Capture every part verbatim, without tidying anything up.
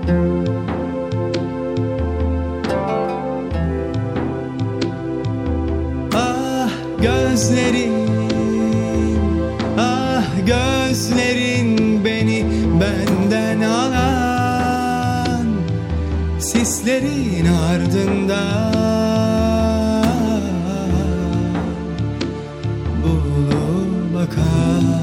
Ah gözlerin, ah gözlerin beni benden alan, sislerin ardından bulup bakan.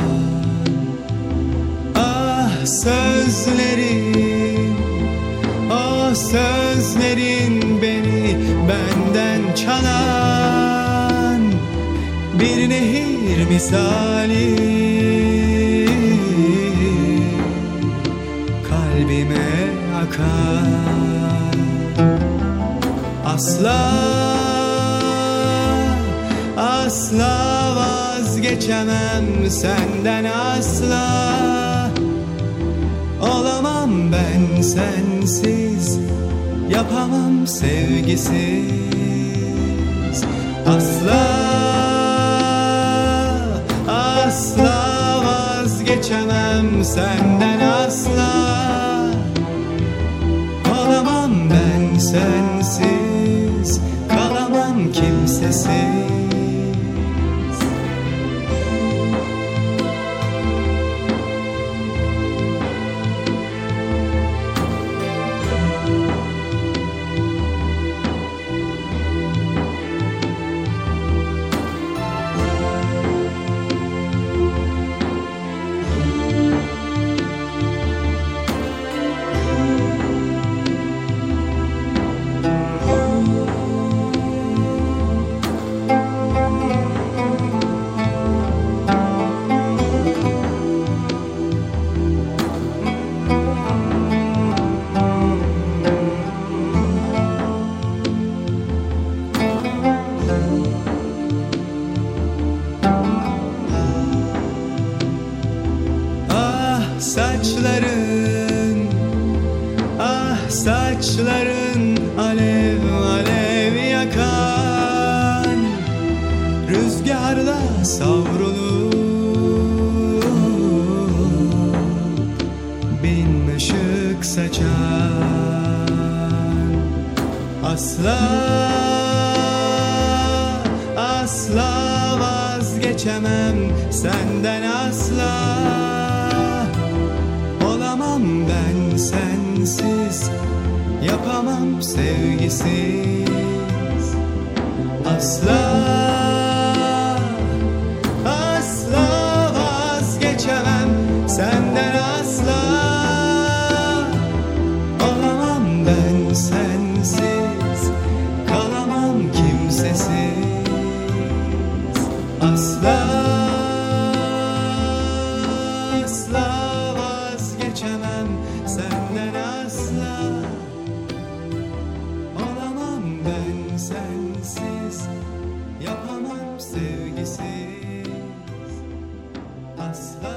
Ah sözlerin, o sözlerin beni benden çalan, bir nehir misali kalbime akar. Asla, asla vazgeçemem senden, asla olamam ben sensiz, yapamam sevgisiz. Asla, asla vazgeçemem senden, asla olamam ben sensiz, kalamam kimsesiz. Saçların, ah saçların alev alev yakan, rüzgarda savrulup bin ışık saçan. Asla, asla vazgeçemem senden, asla olamam ben sensiz, yapamam sevgisiz. Asla, asla vazgeçemem senden, asla olamam ben sensiz, kalamam kimsesiz. Asla, asla vazgeçemem senden, asla olamam ben sensiz, yapamam sevgisiz. Asla.